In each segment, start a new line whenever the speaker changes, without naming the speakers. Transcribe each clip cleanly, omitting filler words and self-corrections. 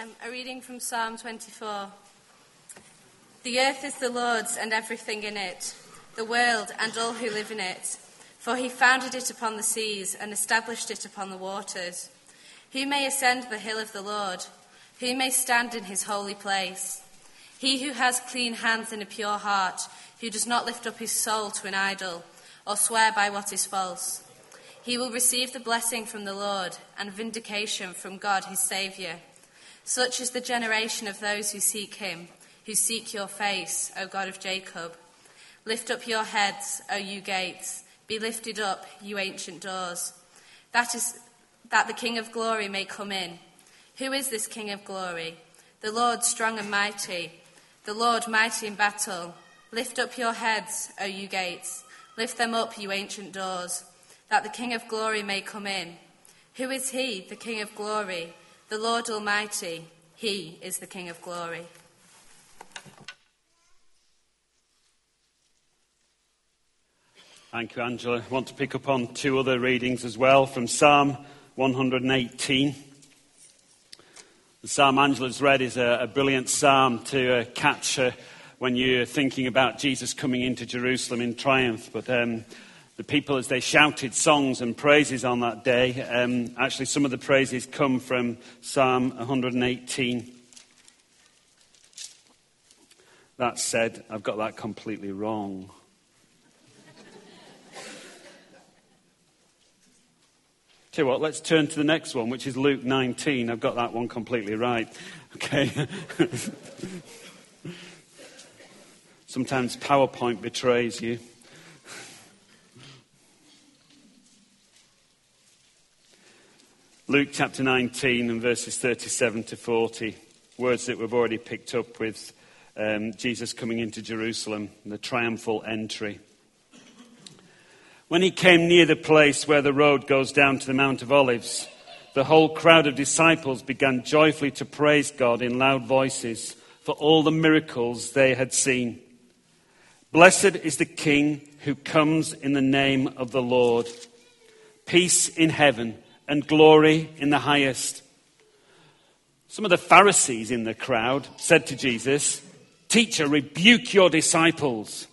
A reading from Psalm 24. The earth is the Lord's and everything in it, the world and all who live in it. For he founded it upon the seas and established it upon the waters. Who may ascend the hill of the Lord? Who may stand in his holy place? He who has clean hands and a pure heart, who does not lift up his soul to an idol, or swear by what is false. He will receive the blessing from the Lord and vindication from God his Saviour. Such is the generation of those who seek him, who seek your face, O God of Jacob. Lift up your heads, O you gates. Be lifted up, you ancient doors. That the King of glory may come in. Who is this King of glory? The Lord strong and mighty, the Lord mighty in battle. Lift up your heads, O you gates. Lift them up, you ancient doors, that the King of glory may come in. Who is he, the King of glory? The Lord Almighty. He is the King of glory.
Thank you, Angela. I want to pick up on two other readings as well from Psalm 118. The psalm Angela's read is a brilliant psalm to catch when you're thinking about Jesus coming into Jerusalem in triumph. But the people, as they shouted songs and praises on that day, actually some of the praises come from Psalm 118. That said, I've got that completely wrong. Tell you what, let's turn to the next one, which is Luke 19. I've got that one completely right. Okay. Sometimes PowerPoint betrays you. Luke chapter 19 and verses 37 to 40. Words that we've already picked up with Jesus coming into Jerusalem, the triumphal entry. When he came near the place where the road goes down to the Mount of Olives, the whole crowd of disciples began joyfully to praise God in loud voices for all the miracles they had seen. Blessed is the King who comes in the name of the Lord. Peace in heaven and glory in the highest. Some of the Pharisees in the crowd said to Jesus, "Teacher, rebuke your disciples."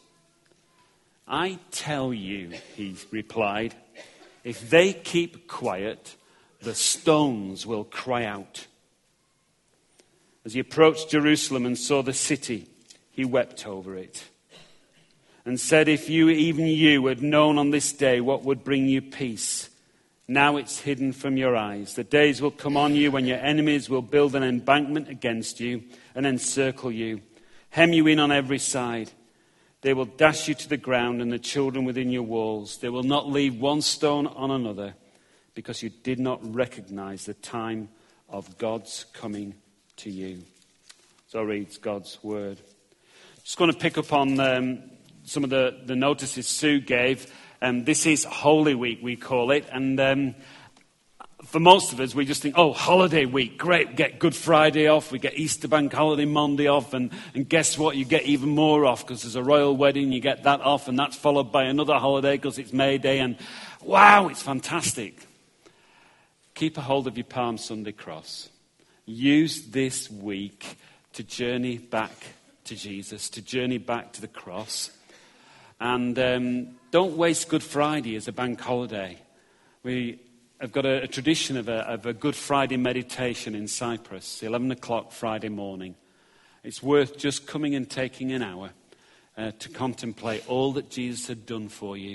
"I tell you," he replied, "if they keep quiet, the stones will cry out." As he approached Jerusalem and saw the city, he wept over it and said, "If even you had known on this day what would bring you peace, now it's hidden from your eyes. The days will come on you when your enemies will build an embankment against you and encircle you, hem you in on every side. They will dash you to the ground and the children within your walls. They will not leave one stone on another because you did not recognize the time of God's coming to you." So reads God's word. Just going to pick up on some of the notices Sue gave. This is Holy Week, we call it. And for most of us, we just think, oh, holiday week, great, we get Good Friday off, we get Easter Bank Holiday Monday off, and guess what, you get even more off because there's a royal wedding, you get that off, and that's followed by another holiday because it's May Day, and wow, it's fantastic. Keep a hold of your Palm Sunday cross. Use this week to journey back to Jesus, to journey back to the cross, and don't waste Good Friday as a bank holiday. I've got a tradition of a Good Friday meditation in Cyprus, 11 o'clock Friday morning. It's worth just coming and taking an hour to contemplate all that Jesus had done for you.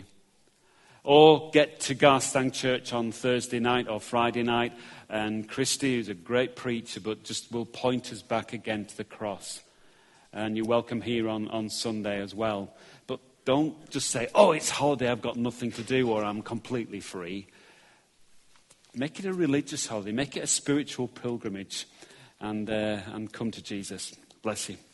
Or get to Garstang Church on Thursday night or Friday night, and Christy, who's a great preacher, but just will point us back again to the cross. And you're welcome here on Sunday as well. But don't just say, oh, it's holiday, I've got nothing to do, or I'm completely free. Make it a religious holiday. Make it a spiritual pilgrimage and come to Jesus. Bless you.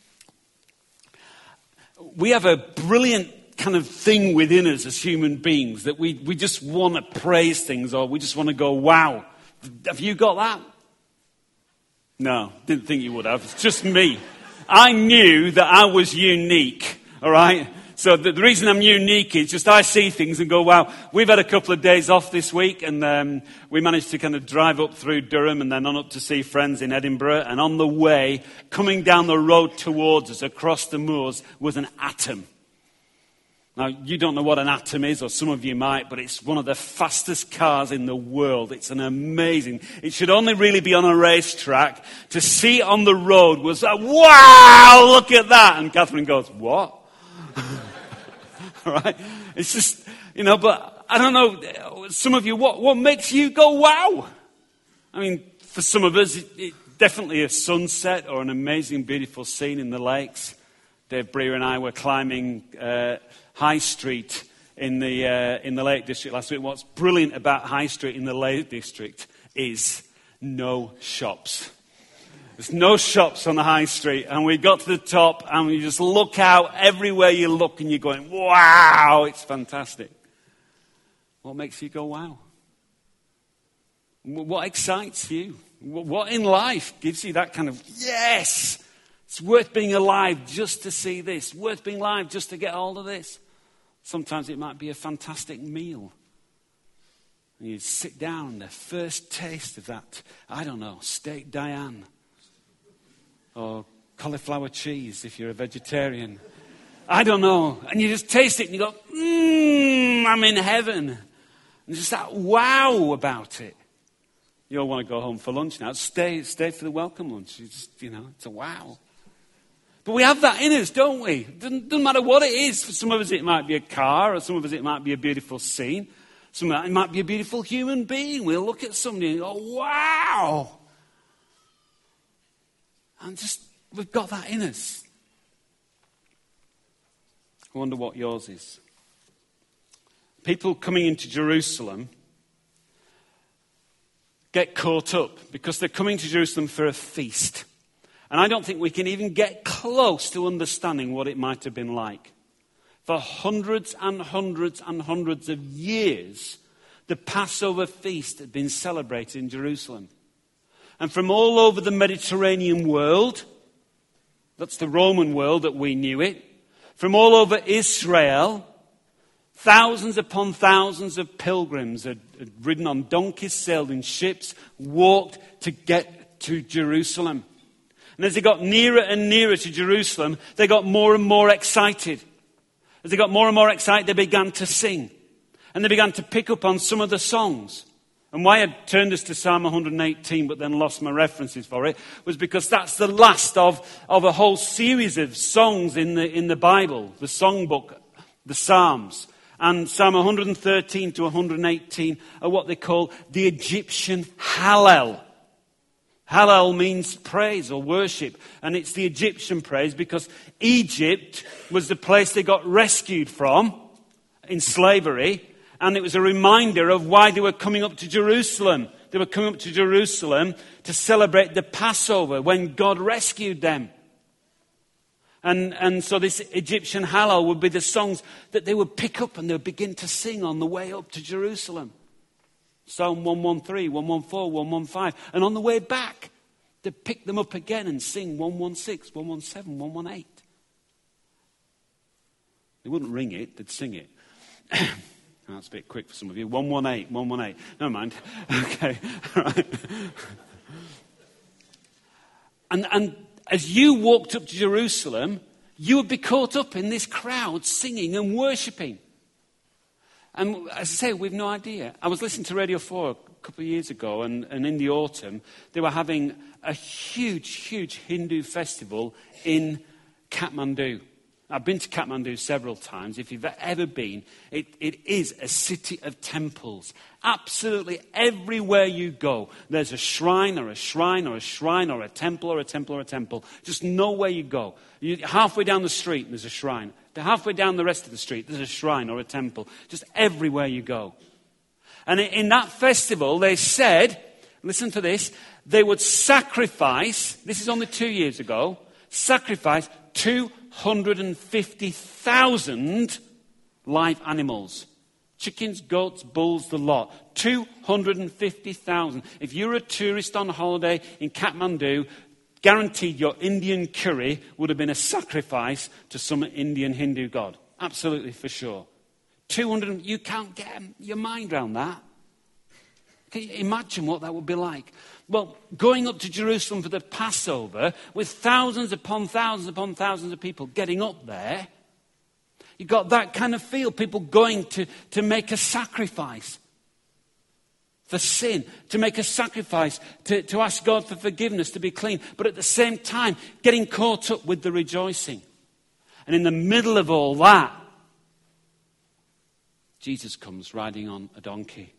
We have a brilliant kind of thing within us as human beings that we just want to praise things, or we just want to go, wow. Have you got that? No, didn't think you would have. It's just me. I knew that I was unique, all right? So the reason I'm unique is just I see things and go, wow. We've had a couple of days off this week, and we managed to kind of drive up through Durham and then on up to see friends in Edinburgh. And on the way, coming down the road towards us across the moors was an Atom. Now, you don't know what an Atom is, or some of you might, but it's one of the fastest cars in the world. It's an amazing... It should only really be on a racetrack. To see it on the road was like, wow, look at that. And Catherine goes, what? All right? It's just, but I don't know, some of you, what makes you go, wow? I mean, for some of us, it definitely a sunset or an amazing, beautiful scene in the lakes. Dave Breer and I were climbing... High Street in the Lake District last week. What's brilliant about High Street in the Lake District is no shops. There's no shops on the High Street. And we got to the top and you just look out everywhere you look and you're going, wow, it's fantastic. What makes you go, wow? What excites you? What in life gives you that kind of, yes, it's worth being alive just to see this. Worth being alive just to get hold of this. Sometimes it might be a fantastic meal. And you sit down, the first taste of that, I don't know, steak Diane. Or cauliflower cheese if you're a vegetarian. I don't know. And you just taste it and you go, I'm in heaven. And just that wow about it. You all want to go home for lunch now. Stay for the welcome lunch. It's a wow. But we have that in us, don't we? Doesn't matter what it is. For some of us it might be a car, or some of us it might be a beautiful scene. Some of it might be a beautiful human being. We'll look at somebody and go, wow. And we've got that in us. I wonder what yours is. People coming into Jerusalem get caught up because they're coming to Jerusalem for a feast. And I don't think we can even get close to understanding what it might have been like. For hundreds and hundreds and hundreds of years, the Passover feast had been celebrated in Jerusalem. And from all over the Mediterranean world, that's the Roman world that we knew it, from all over Israel, thousands upon thousands of pilgrims had ridden on donkeys, sailed in ships, walked to get to Jerusalem. And as they got nearer and nearer to Jerusalem, they got more and more excited. As they got more and more excited, they began to sing. And they began to pick up on some of the songs. And why I turned us to Psalm 118 but then lost my references for it was because that's the last of a whole series of songs in the Bible, the songbook, the Psalms. And Psalm 113 to 118 are what they call the Egyptian Hallel. Hallel means praise or worship. And it's the Egyptian praise because Egypt was the place they got rescued from in slavery. And it was a reminder of why they were coming up to Jerusalem. They were coming up to Jerusalem to celebrate the Passover when God rescued them. And so this Egyptian Hallel would be the songs that they would pick up and they would begin to sing on the way up to Jerusalem. Psalm 113, 114, 115. And on the way back, they'd pick them up again and sing 116, 117, 118. They wouldn't ring it, they'd sing it. That's a bit quick for some of you. 118, 118. Never mind. Okay, all right. And as you walked up to Jerusalem, you would be caught up in this crowd singing and worshipping. And as I say, we've no idea. I was listening to Radio 4 a couple of years ago, and in the autumn, they were having a huge, huge Hindu festival in Kathmandu. I've been to Kathmandu several times. If you've ever been, it is a city of temples. Absolutely everywhere you go, there's a shrine or a shrine or a shrine or a temple or a temple or a temple. Just nowhere you go. Halfway down the street, there's a shrine. Halfway down the rest of the street, there's a shrine or a temple. Just everywhere you go. And in that festival, they said, listen to this, they would sacrifice, this is only 2 years ago, sacrifice 250,000 live animals. Chickens, goats, bulls, the lot. 250,000. If you're a tourist on holiday in Kathmandu, guaranteed your Indian curry would have been a sacrifice to some Indian Hindu god. absolutely for sure. 200, you can't get your mind around that. Can you imagine what that would be like? Well, going up to Jerusalem for the Passover with thousands upon thousands upon thousands of people getting up there, you got that kind of feel, people going to make a sacrifice for sin, to make a sacrifice, to ask God for forgiveness, to be clean, but at the same time getting caught up with the rejoicing. And in the middle of all that, Jesus comes riding on a donkey.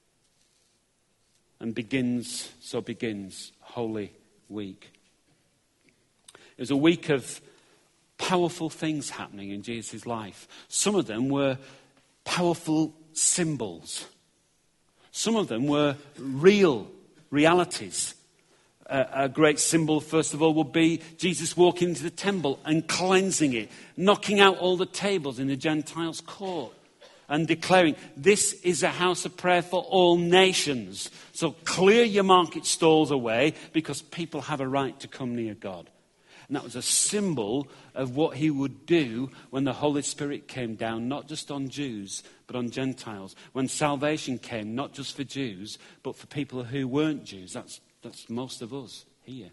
And begins Holy Week. It was a week of powerful things happening in Jesus' life. Some of them were powerful symbols. Some of them were real realities. A great symbol, first of all, would be Jesus walking into the temple and cleansing it, knocking out all the tables in the Gentiles' court, and declaring, this is a house of prayer for all nations. So clear your market stalls away because people have a right to come near God. And that was a symbol of what he would do when the Holy Spirit came down, not just on Jews, but on Gentiles. When salvation came, not just for Jews, but for people who weren't Jews. That's most of us here.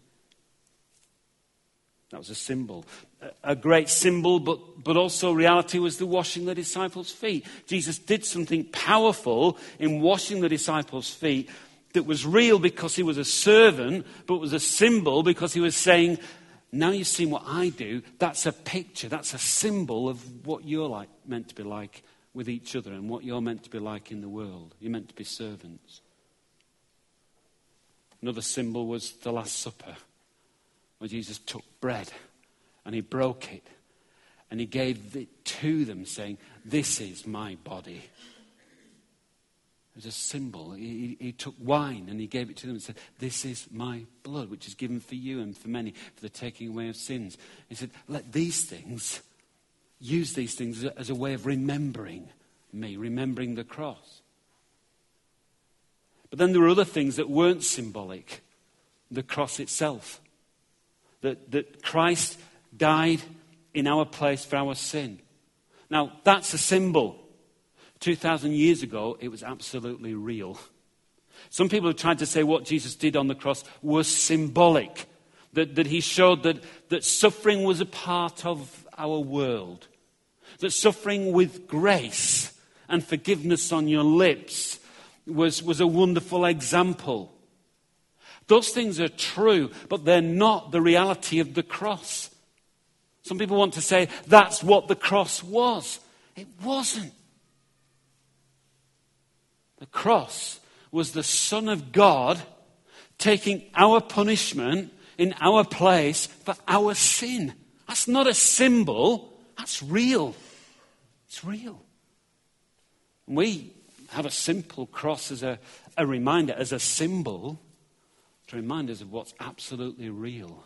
That was a symbol. A great symbol, but also reality was the washing the disciples' feet. Jesus did something powerful in washing the disciples' feet that was real because he was a servant, but was a symbol because he was saying, now you've seen what I do, that's a picture, that's a symbol of what you're meant to be like with each other and what you're meant to be like in the world. You're meant to be servants. Another symbol was the Last Supper, where Jesus took bread and he broke it and he gave it to them saying, this is my body. It was a symbol. He took wine and he gave it to them and said, this is my blood, which is given for you and for many for the taking away of sins. He said, use these things as a way of remembering me, remembering the cross. But then there were other things that weren't symbolic. The cross itself. That Christ died in our place for our sin. Now, that's a symbol. 2,000 years ago, it was absolutely real. Some people have tried to say what Jesus did on the cross was symbolic. That he showed that suffering was a part of our world. That suffering with grace and forgiveness on your lips was a wonderful example. Those things are true, but they're not the reality of the cross. Some people want to say that's what the cross was. It wasn't. The cross was the Son of God taking our punishment in our place for our sin. That's not a symbol. That's real. It's real. We have a simple cross as a reminder, as a symbol, to remind us of what's absolutely real.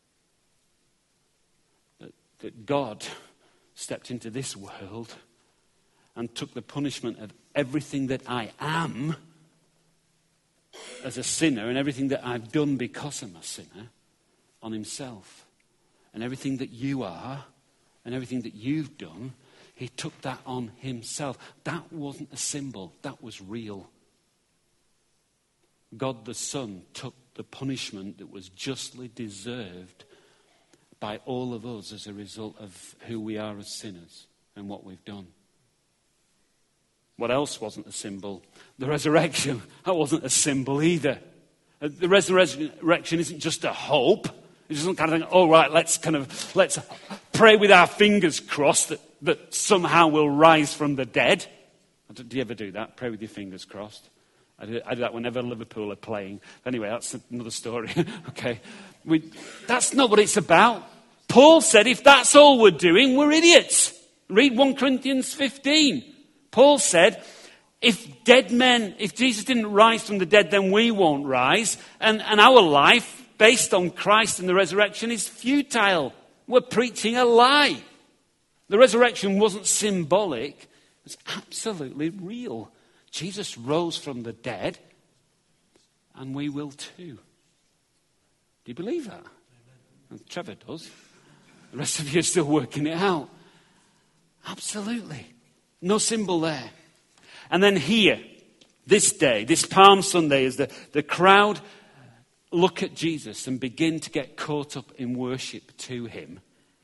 That God stepped into this world and took the punishment of everything that I am as a sinner and everything that I've done because I'm a sinner on himself. And everything that you are and everything that you've done, he took that on himself. That wasn't a symbol. That was real. God the Son took the punishment that was justly deserved by all of us as a result of who we are as sinners and what we've done. What else wasn't a symbol? The resurrection. That wasn't a symbol either. The resurrection isn't just a hope. It doesn't kind of think, oh right, let's pray with our fingers crossed that somehow we'll rise from the dead. Do you ever do that? Pray with your fingers crossed? I do that whenever Liverpool are playing. Anyway, that's another story. Okay. That's not what it's about. Paul said if that's all we're doing, we're idiots. Read 1 Corinthians 15. Paul said, if Jesus didn't rise from the dead, then we won't rise. And our life, based on Christ and the resurrection, is futile. We're preaching a lie. The resurrection wasn't symbolic. It was absolutely real. Jesus rose from the dead, and we will too. Do you believe that? And Trevor does. The rest of you are still working it out. Absolutely. No symbol there. And then here, this day, this Palm Sunday, as the crowd look at Jesus and begin to get caught up in worship to him.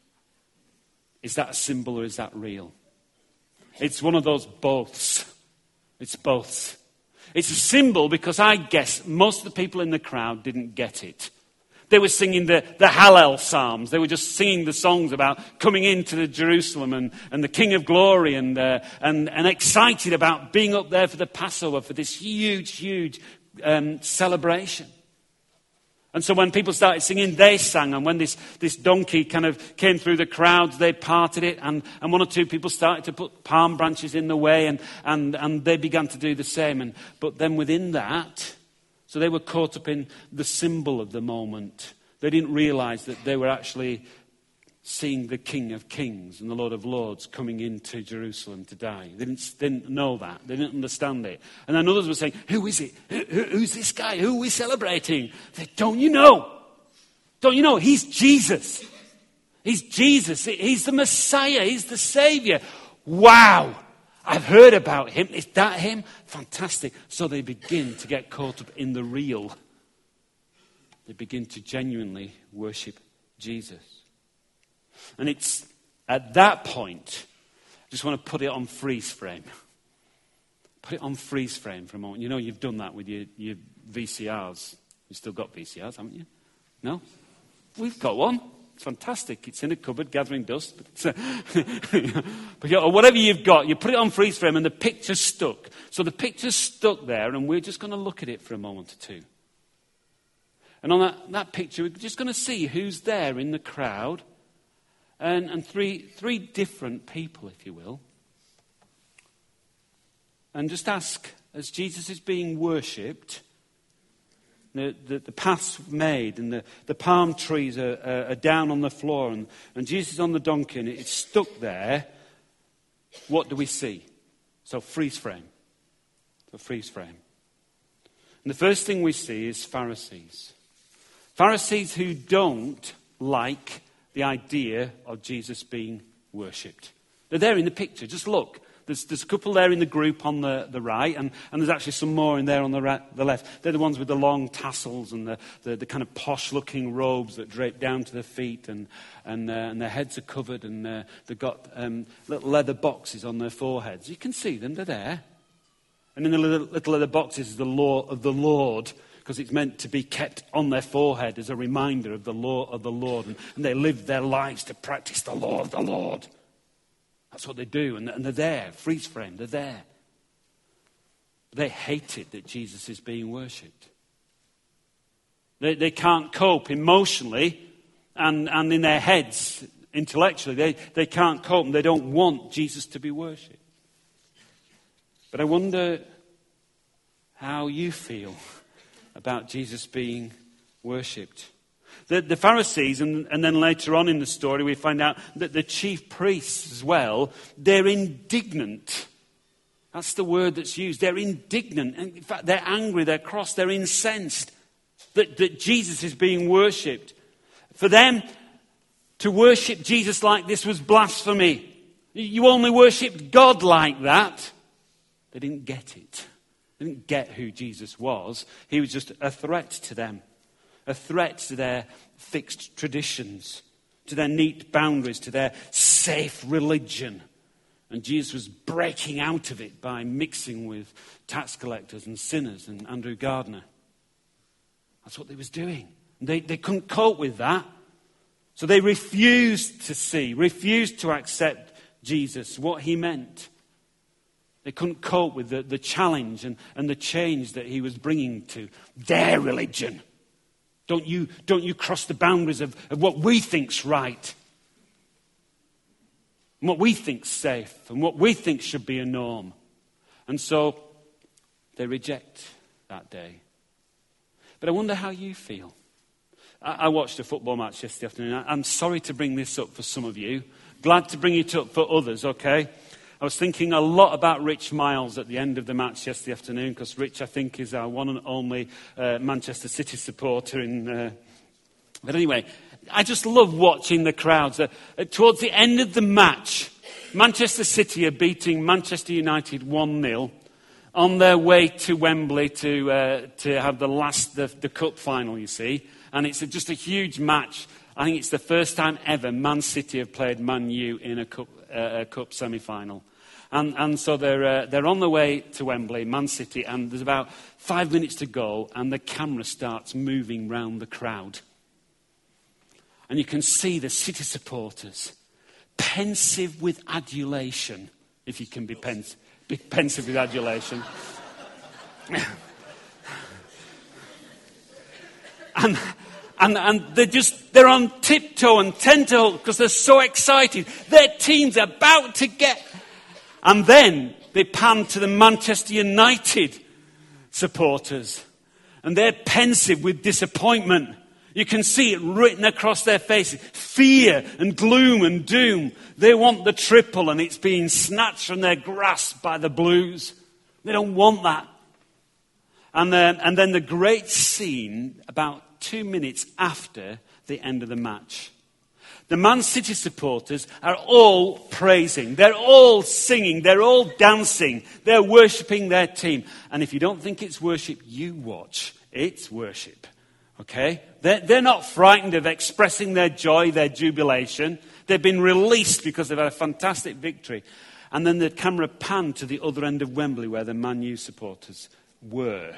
Is that a symbol or is that real? It's one of those boths. It's both. It's a symbol because I guess most of the people in the crowd didn't get it. They were singing the Hallel Psalms. They were just singing the songs about coming into Jerusalem and the King of Glory and excited about being up there for the Passover, for this huge celebration. And so when people started singing, they sang. And when this donkey kind of came through the crowds, they parted it. And one or two people started to put palm branches in the way. And they began to do the same. But then within that, so they were caught up in the symbol of the moment. They didn't realize that they were actually seeing the King of Kings and the Lord of Lords coming into Jerusalem to die. They didn't know that. They didn't understand it. And then others were saying, who is it? Who's this guy? Who are we celebrating? They said, don't you know? Don't you know? He's Jesus. He's Jesus. He's the Messiah. He's the Savior. Wow. I've heard about him. Is that him? Fantastic. So they begin to get caught up in the real. They begin to genuinely worship Jesus. And it's at that point, I just want to put it on freeze frame. Put it on freeze frame for a moment. You know, you've done that with your VCRs. You've still got VCRs, haven't you? No? We've got one. It's fantastic. It's in a cupboard gathering dust. But or whatever you've got, you put it on freeze frame and the picture's stuck. So the picture's stuck there and we're just going to look at it for a moment or two. And on that picture, we're just going to see who's there in the crowd. And three different people, if you will. And just ask, as Jesus is being worshipped, the paths made and the palm trees are down on the floor and Jesus is on the donkey and it's stuck there, what do we see? So freeze frame. And the first thing we see is Pharisees. Pharisees who don't like the idea of Jesus being worshipped. They're there in the picture. Just look. There's a couple there in the group on the right, and there's actually some more in there on the left. They're the ones with the long tassels and the kind of posh-looking robes that drape down to their feet, and their heads are covered, and they've got little leather boxes on their foreheads. You can see them. They're there. And in the little leather boxes is the law of the Lord, because it's meant to be kept on their forehead as a reminder of the law of the Lord. And they live their lives to practice the law of the Lord. That's what they do. And they're there, freeze frame, they're there. They hate it that Jesus is being worshipped. They can't cope emotionally and in their heads, intellectually. They can't cope and they don't want Jesus to be worshipped. But I wonder how you feel about Jesus being worshipped. The Pharisees, and then later on in the story, we find out that the chief priests as well, they're indignant. That's the word that's used. They're indignant. In fact, they're angry, they're cross, they're incensed that Jesus is being worshipped. For them, to worship Jesus like this was blasphemy. You only worshipped God like that. They didn't get it. They didn't get who Jesus was. He was just a threat to them. A threat to their fixed traditions, to their neat boundaries, to their safe religion. And Jesus was breaking out of it by mixing with tax collectors and sinners and Andrew Gardner. That's what they was doing. And they couldn't cope with that. So they refused to accept Jesus, what he meant. They couldn't cope with the challenge and the change that he was bringing to their religion. Don't you cross the boundaries of what we think's right. And what we think's safe. And what we think should be a norm. And so they reject that day. But I wonder how you feel. I watched a football match yesterday afternoon. I'm sorry to bring this up for some of you. Glad to bring it up for others, okay? I was thinking a lot about Rich Miles at the end of the match yesterday afternoon, because Rich, I think, is our one and only Manchester City supporter in But anyway, I just love watching the crowds. Towards the end of the match, Manchester City are beating Manchester United 1-0 on their way to Wembley to have the cup final, you see. And it's just a huge match. I think it's the first time ever Man City have played Man U in a cup semi-final. And so they're on the way to Wembley, Man City, and there's about 5 minutes to go, and the camera starts moving round the crowd. And you can see the City supporters, pensive with adulation, if you can be pensive with adulation. And they're on tiptoe and tenterhooks because they're so excited. Their team's about to get... And then they pan to the Manchester United supporters. And they're pensive with disappointment. You can see it written across their faces. Fear and gloom and doom. They want the triple and it's being snatched from their grasp by the Blues. They don't want that. And then the great scene about 2 minutes after the end of the match. The Man City supporters are all praising. They're all singing. They're all dancing. They're worshipping their team. And if you don't think it's worship, you watch. It's worship. Okay? They're not frightened of expressing their joy, their jubilation. They've been released because they've had a fantastic victory. And then the camera panned to the other end of Wembley where the Man U supporters were.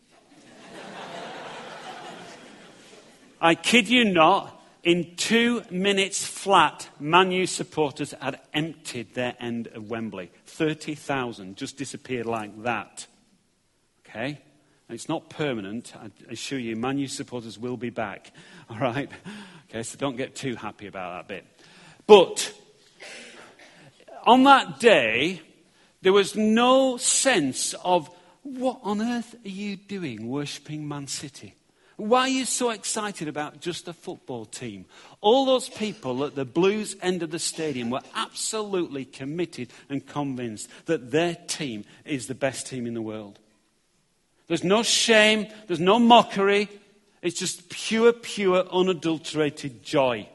I kid you not. In 2 minutes flat, Man U supporters had emptied their end of Wembley. 30,000 just disappeared like that. Okay? And it's not permanent. I assure you, Man U supporters will be back. All right? Okay, so don't get too happy about that bit. But on that day, there was no sense of, what on earth are you doing worshipping Man City? Why are you so excited about just a football team? All those people at the Blues end of the stadium were absolutely committed and convinced that their team is the best team in the world. There's no shame, there's no mockery. It's just pure, unadulterated joy.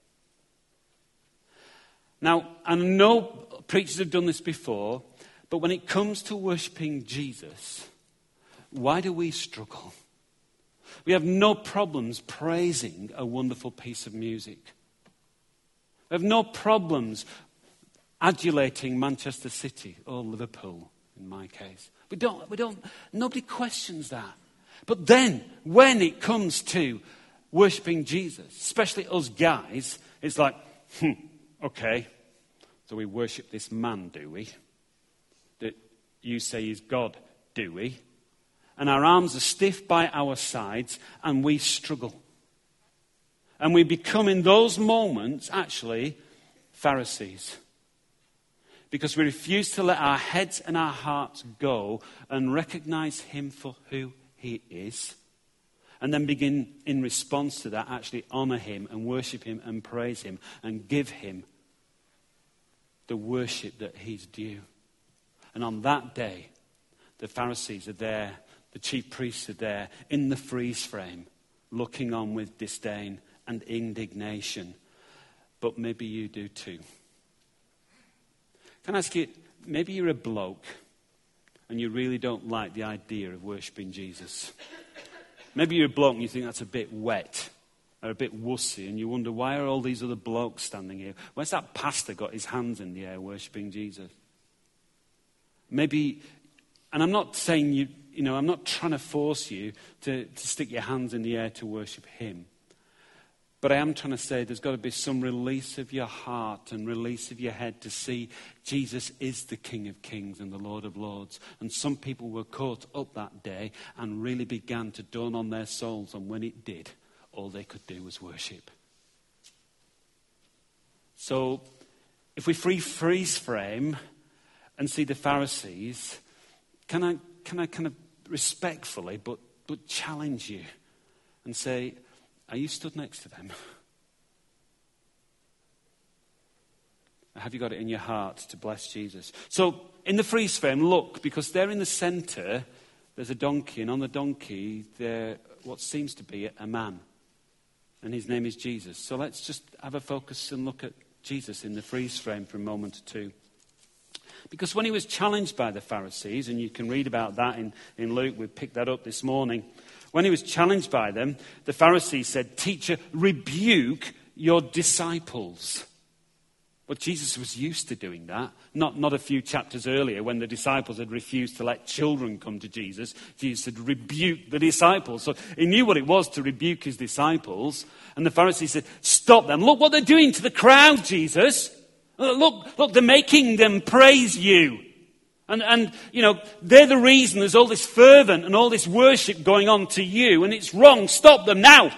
Now, I know preachers have done this before, but when it comes to worshipping Jesus, why do we struggle? We have no problems praising a wonderful piece of music. We have no problems adulating Manchester City or Liverpool, in my case. Nobody questions that. But then, when it comes to worshipping Jesus, especially us guys, it's like, okay, so we worship this man, do we? That you say is God, do we? And our arms are stiff by our sides, and we struggle. And we become, in those moments, actually, Pharisees. Because we refuse to let our heads and our hearts go and recognize him for who he is. And then begin, in response to that, actually honor him and worship him and praise him and give him the worship that he's due. And on that day, the Pharisees are there. The chief priests are there in the freeze frame, looking on with disdain and indignation. But maybe you do too. Can I ask you, maybe you're a bloke and you really don't like the idea of worshipping Jesus. Maybe you're a bloke and you think that's a bit wet or a bit wussy, and you wonder, why are all these other blokes standing here? Where's that pastor got his hands in the air worshipping Jesus? Maybe, and I'm not saying I'm not trying to force you to stick your hands in the air to worship him. But I am trying to say there's got to be some release of your heart and release of your head to see Jesus is the King of Kings and the Lord of Lords. And some people were caught up that day and really began to dawn on their souls. And when it did, all they could do was worship. So if we freeze frame and see the Pharisees, can I kind of respectfully but challenge you and say, are you stood next to them? Have you got it in your heart to bless Jesus? So in the freeze frame, look, because there in the center, there's a donkey, and on the donkey, there what seems to be a man. And his name is Jesus. So let's just have a focus and look at Jesus in the freeze frame for a moment or two. Because when he was challenged by the Pharisees, and you can read about that in Luke, we picked that up this morning. When he was challenged by them, the Pharisees said, "Teacher, rebuke your disciples." But Jesus was used to doing that. Not a few chapters earlier when the disciples had refused to let children come to Jesus. Jesus had rebuked the disciples. So he knew what it was to rebuke his disciples. And the Pharisees said, "Stop them. Look what they're doing to the crowd, Jesus. Look, they're making them praise you. And they're the reason there's all this fervent and all this worship going on to you. And it's wrong. Stop them now.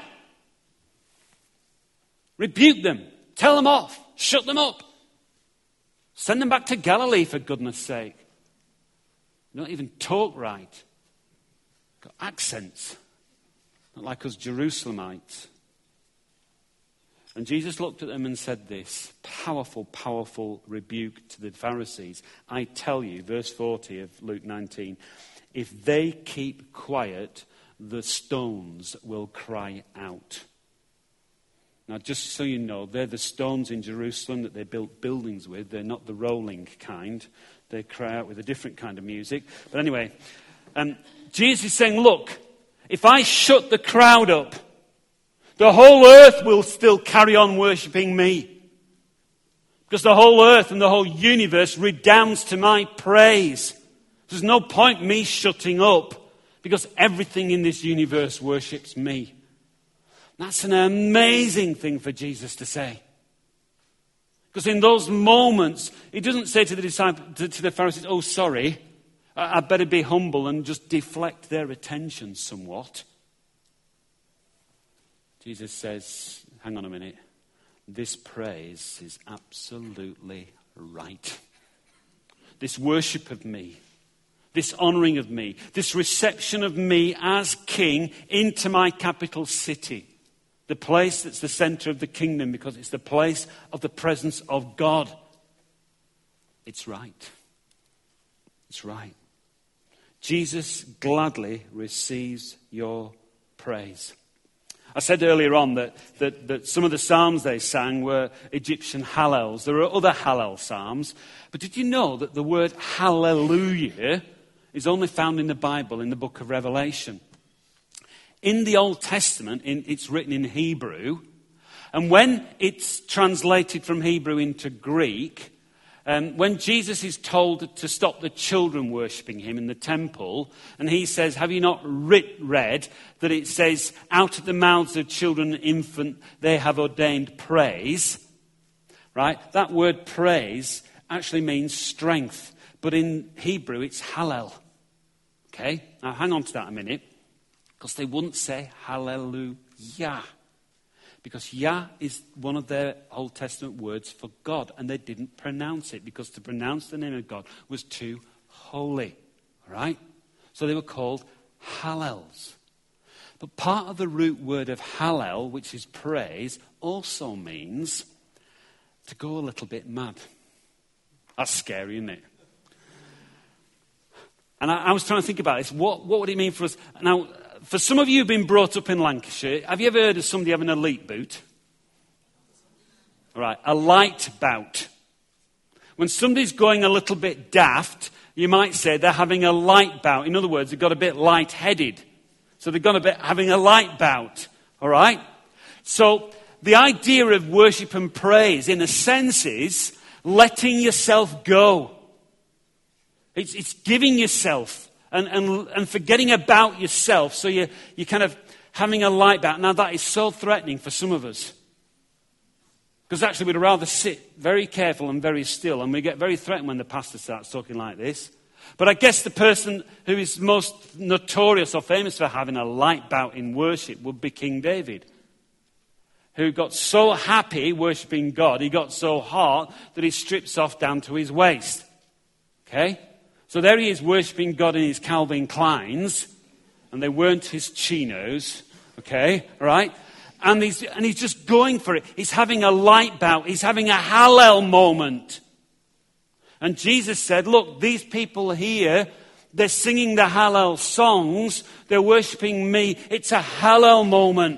Rebuke them. Tell them off. Shut them up. Send them back to Galilee, for goodness sake. They don't even talk right. Got accents. Not like us Jerusalemites." And Jesus looked at them and said this powerful, powerful rebuke to the Pharisees. "I tell you," verse 40 of Luke 19, "if they keep quiet, the stones will cry out." Now, just so you know, they're the stones in Jerusalem that they built buildings with. They're not the rolling kind. They cry out with a different kind of music. But anyway, Jesus is saying, look, if I shut the crowd up, the whole earth will still carry on worshipping me. Because the whole earth and the whole universe redounds to my praise. There's no point me shutting up because everything in this universe worships me. That's an amazing thing for Jesus to say. Because in those moments, he doesn't say to the disciples, to the Pharisees, "Oh, sorry, I'd better be humble," and just deflect their attention somewhat. Jesus says, hang on a minute, this praise is absolutely right. This worship of me, this honouring of me, this reception of me as king into my capital city. The place that's the centre of the kingdom because it's the place of the presence of God. It's right. It's right. Jesus gladly receives your praise. I said earlier on that some of the psalms they sang were Egyptian hallels. There are other hallel psalms. But did you know that the word hallelujah is only found in the Bible in the book of Revelation? In the Old Testament, it's written in Hebrew. And when it's translated from Hebrew into Greek, when Jesus is told to stop the children worshipping him in the temple, and he says, "Have you not read that it says, out of the mouths of children and infant, they have ordained praise," right? That word praise actually means strength. But in Hebrew, it's hallel. Okay? Now, hang on to that a minute. Because they wouldn't say hallelujah. Because Yah is one of their Old Testament words for God. And they didn't pronounce it. Because to pronounce the name of God was too holy. All right? So they were called hallels. But part of the root word of hallel, which is praise, also means to go a little bit mad. That's scary, isn't it? And I was trying to think about this. What would it mean for us? Now, for some of you who've been brought up in Lancashire, have you ever heard of somebody having a leak boot? All right, a light bout. When somebody's going a little bit daft, you might say they're having a light bout. In other words, they've got a bit light-headed. So they've got a bit having a light bout. All right? So the idea of worship and praise, in a sense, is letting yourself go. It's giving yourself and forgetting about yourself. So you're kind of having a light bout. Now that is so threatening for some of us. Because actually we'd rather sit very careful and very still. And we get very threatened when the pastor starts talking like this. But I guess the person who is most notorious or famous for having a light bout in worship would be King David. Who got so happy worshipping God, he got so hot that he strips off down to his waist. Okay? So there he is worshipping God in his Calvin Kleins, and they weren't his chinos, okay, right? And he's just going for it. He's having a light bout. He's having a Hallel moment. And Jesus said, look, these people here, they're singing the Hallel songs. They're worshipping me. It's a Hallel moment.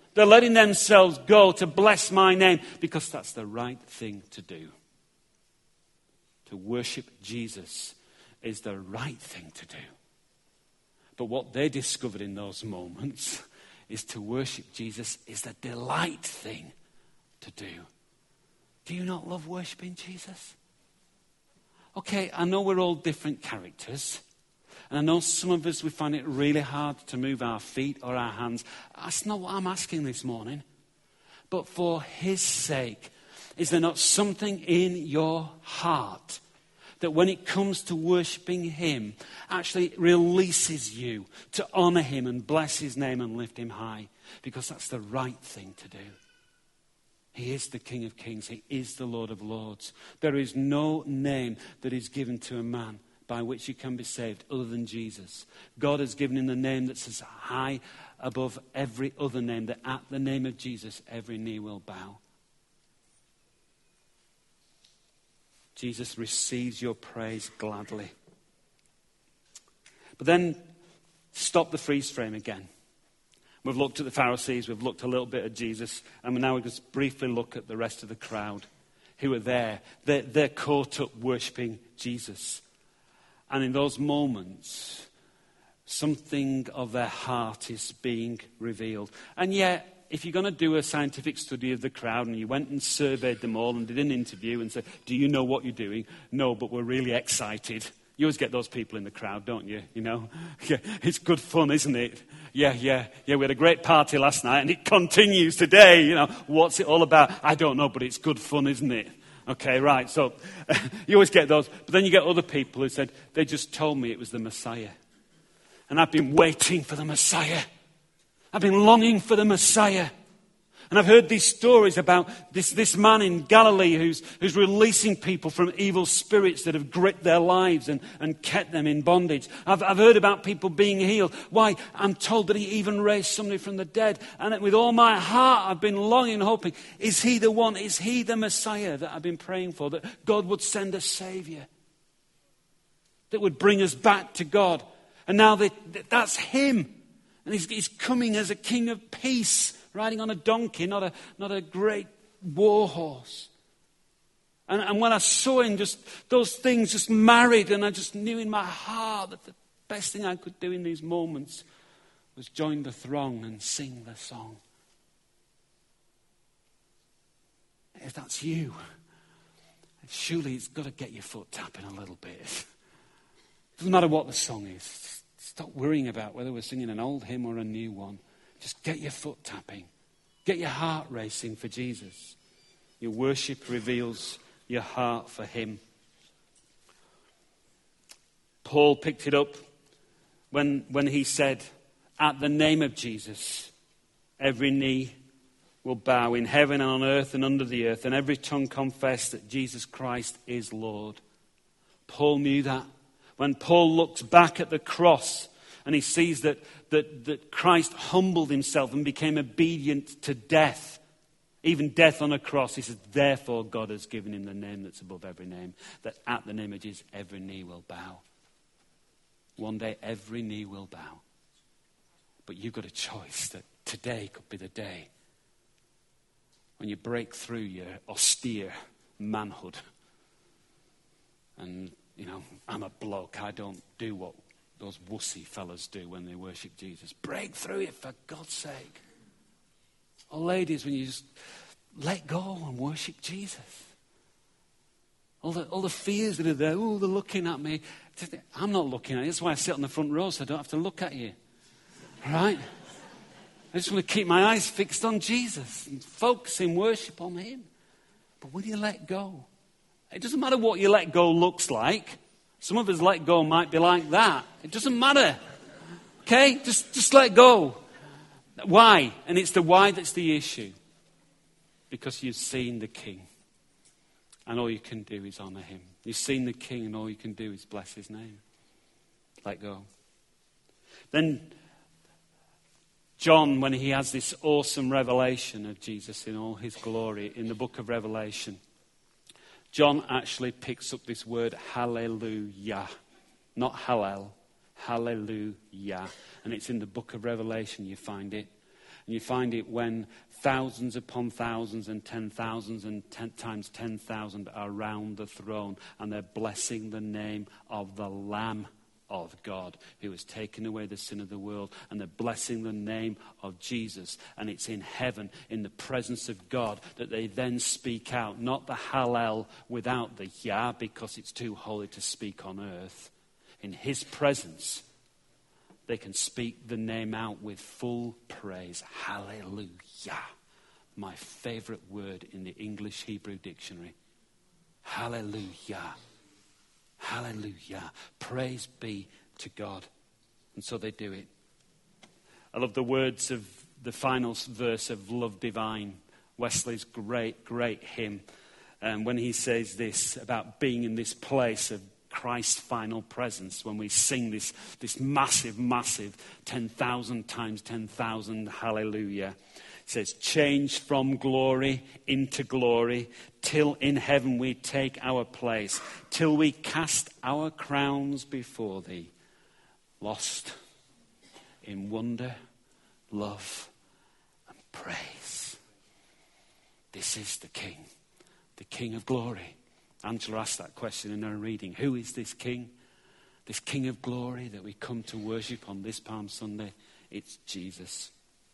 They're letting themselves go to bless my name because that's the right thing to do. To worship Jesus is the right thing to do. But what they discovered in those moments is to worship Jesus is the delight thing to do. Do you not love worshiping Jesus? Okay, I know we're all different characters. And I know some of us, we find it really hard to move our feet or our hands. That's not what I'm asking this morning. But for his sake, is there not something in your heart that when it comes to worshipping him, actually releases you to honor him and bless his name and lift him high? Because that's the right thing to do. He is the King of Kings. He is the Lord of Lords. There is no name that is given to a man by which you can be saved other than Jesus. God has given him the name that's as high above every other name, that at the name of Jesus every knee will bow. Jesus receives your praise gladly. But then stop the freeze frame again. We've looked at the Pharisees, we've looked a little bit at Jesus, and now we just briefly look at the rest of the crowd who are there. They're caught up worshipping Jesus. And in those moments, something of their heart is being revealed. And yet, if you're going to do a scientific study of the crowd and you went and surveyed them all and did an interview and said, do you know what you're doing? No, but we're really excited. You always get those people in the crowd, don't you? You know, yeah, it's good fun, isn't it? Yeah, we had a great party last night and it continues today. You know, what's it all about? I don't know, but it's good fun, isn't it? Okay, right, so you always get those. But then you get other people who said, they just told me it was the Messiah. And I've been waiting for the Messiah. I've been longing for the Messiah. And I've heard these stories about this man in Galilee who's releasing people from evil spirits that have gripped their lives and kept them in bondage. I've heard about people being healed. Why? I'm told that he even raised somebody from the dead. And with all my heart, I've been longing and hoping, is he the one? Is he the Messiah that I've been praying for? That God would send a Savior that would bring us back to God. And now that's him. And he's coming as a king of peace, riding on a donkey, not a great war horse. And when I saw him, just those things just married, and I just knew in my heart that the best thing I could do in these moments was join the throng and sing the song. If that's you, surely it's got to get your foot tapping a little bit. Doesn't matter what the song is. Stop worrying about whether we're singing an old hymn or a new one. Just get your foot tapping. Get your heart racing for Jesus. Your worship reveals your heart for him. Paul picked it up when he said, at the name of Jesus, every knee will bow in heaven and on earth and under the earth, and every tongue confess that Jesus Christ is Lord. Paul knew that. When Paul looks back at the cross and he sees that Christ humbled himself and became obedient to death, even death on a cross, he says, therefore God has given him the name that's above every name, that at the name of Jesus every knee will bow. One day every knee will bow. But you've got a choice that today could be the day when you break through your austere manhood and I'm a bloke. I don't do what those wussy fellas do when they worship Jesus. Break through it for God's sake. Or ladies, when you just let go and worship Jesus. All the fears that are there. Oh, they're looking at me. I'm not looking at you. That's why I sit on the front row so I don't have to look at you. All right? I just want to keep my eyes fixed on Jesus and focus in worship on him. But when you let go, it doesn't matter what your let go looks like. Some of us let go might be like that. It doesn't matter. Okay? Just let go. Why? And it's the why that's the issue. Because you've seen the King. And all you can do is honor him. You've seen the King and all you can do is bless his name. Let go. Then John, when he has this awesome revelation of Jesus in all his glory in the book of Revelation, John actually picks up this word hallelujah. Not hallel, hallelujah. And it's in the book of Revelation you find it. And you find it when thousands upon thousands and 10,000s and times 10,000 are around the throne, and they're blessing the name of the Lamb of God who has taken away the sin of the world, and they're blessing the name of Jesus. And it's in heaven, in the presence of God, that they then speak out, not the Hallel without the Yah, because it's too holy to speak on earth. In his presence, they can speak the name out with full praise. Hallelujah. My favorite word in the English Hebrew dictionary. Hallelujah. Hallelujah. Praise be to God. And so they do it. I love the words of the final verse of Love Divine, Wesley's great hymn. And when he says this about being in this place of Christ's final presence, when we sing this massive 10,000 times 10,000 hallelujah. It says, change from glory into glory, till in heaven we take our place, till we cast our crowns before thee, lost in wonder, love, and praise. This is the King of glory. Angela asked that question in her reading. Who is this King? This King of glory that we come to worship on this Palm Sunday? It's Jesus.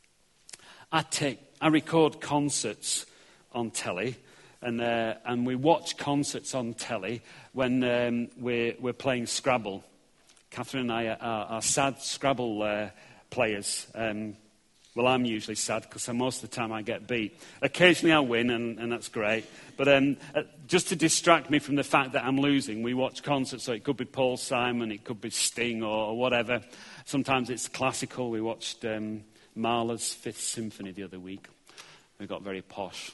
I record concerts on telly, and we watch concerts on telly when we're playing Scrabble. Catherine and I are sad Scrabble players. Well, I'm usually sad because most of the time I get beat. Occasionally I win, and that's great. But just to distract me from the fact that I'm losing, we watch concerts. So it could be Paul Simon, it could be Sting or whatever. Sometimes it's classical. We watched Mahler's Fifth Symphony the other week. We got very posh.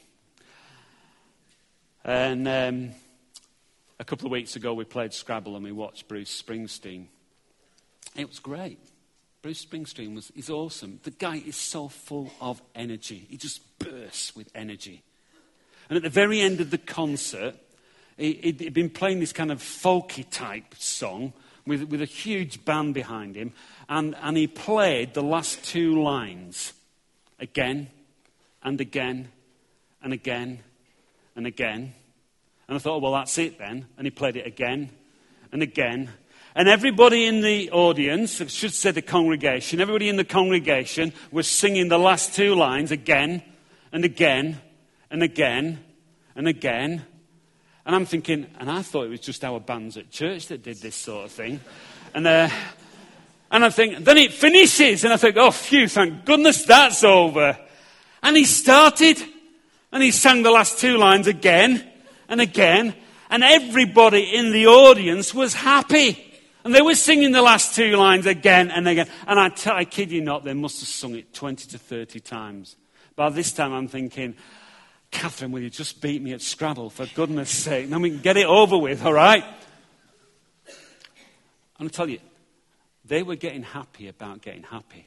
And a couple of weeks ago we played Scrabble and we watched Bruce Springsteen. It was great. Bruce Springsteen is awesome. The guy is so full of energy. He just bursts with energy. And at the very end of the concert, he'd been playing this kind of folky type song with a huge band behind him. And he played the last two lines again and again and again and again. And I thought, well, that's it then. And he played it again and again. And everybody in the audience, I should say the congregation, everybody in the congregation was singing the last two lines again and again and again and again. And I'm thinking, and I thought it was just our bands at church that did this sort of thing. And I think, then it finishes, and I think, oh, phew, thank goodness that's over. And he started, and he sang the last two lines again and again, and everybody in the audience was happy. And they were singing the last two lines again and again. And I kid you not, they must have sung it 20 to 30 times. By this time I'm thinking, Catherine, will you just beat me at Scrabble, for goodness sake? Then we can get it over with, all right? And I tell you, they were getting happy about getting happy.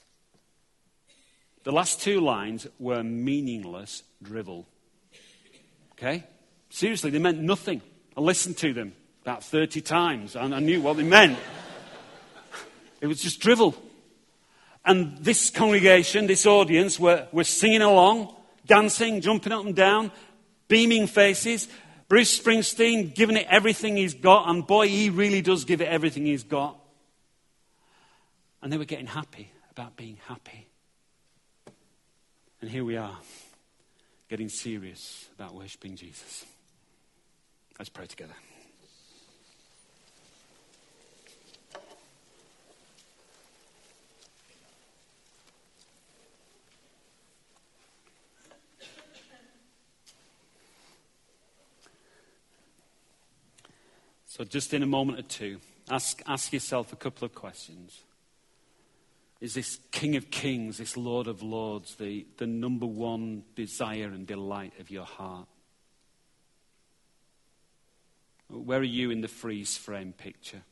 The last two lines were meaningless drivel. Okay? Seriously, they meant nothing. I listened to them about 30 times, and I knew what they meant. It was just drivel. And this congregation, this audience, were singing along, dancing, jumping up and down, beaming faces. Bruce Springsteen giving it everything he's got, and boy, he really does give it everything he's got. And they were getting happy about being happy. And here we are, getting serious about worshipping Jesus. Let's pray together. So just in a moment or two, ask yourself a couple of questions. Is this King of Kings, this Lord of Lords, the number one desire and delight of your heart? Where are you in the freeze frame picture?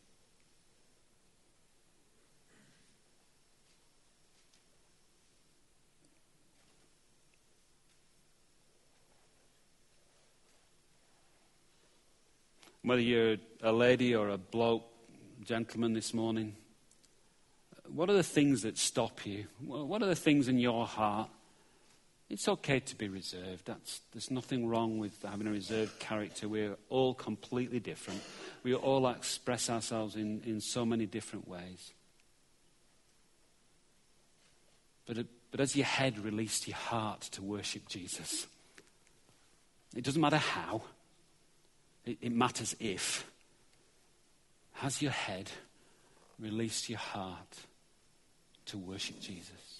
Whether you're a lady or a bloke, gentleman this morning, What are the things that stop you? What are the things in your heart? It's okay to be reserved. There's nothing wrong with having a reserved character. We're all completely different. We all express ourselves in so many different ways. But as your head, release your heart to worship Jesus. It doesn't matter how. It matters if. Has your head released your heart to worship Jesus?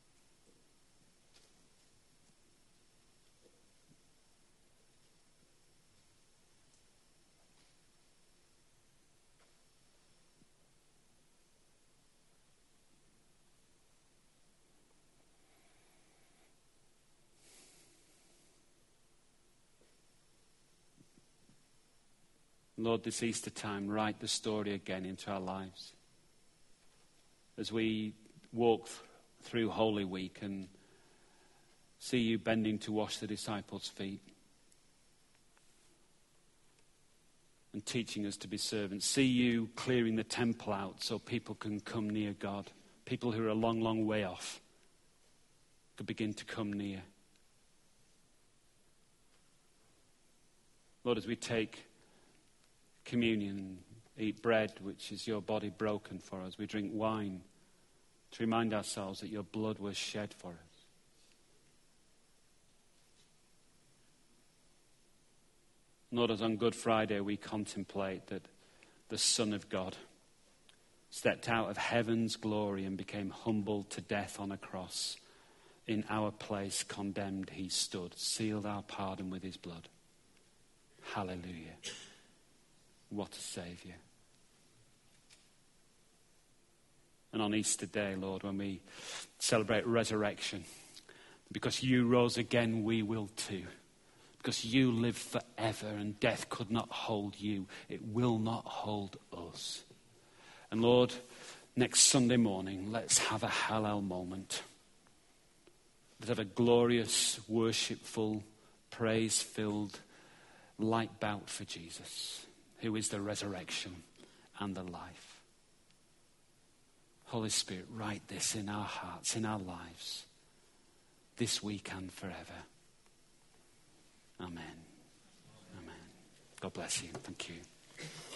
Lord, this Easter time, write the story again into our lives. As we walk through Holy Week and see you bending to wash the disciples' feet and teaching us to be servants, see you clearing the temple out so people can come near God. People who are a long, long way off could begin to come near. Lord, as we take communion, eat bread, which is your body broken for us. We drink wine to remind ourselves that your blood was shed for us. Lord, as on Good Friday we contemplate that the Son of God stepped out of heaven's glory and became humbled to death on a cross. In our place, condemned, he stood, sealed our pardon with his blood. Hallelujah. What a Saviour. And on Easter Day, Lord, when we celebrate resurrection, because you rose again, we will too. Because you live forever and death could not hold you. It will not hold us. And Lord, next Sunday morning, let's have a Hallel moment. Let's have a glorious, worshipful, praise-filled light bout for Jesus, who is the resurrection and the life. Holy Spirit, write this in our hearts, in our lives, this week and forever. Amen. Amen. God bless you. Thank you.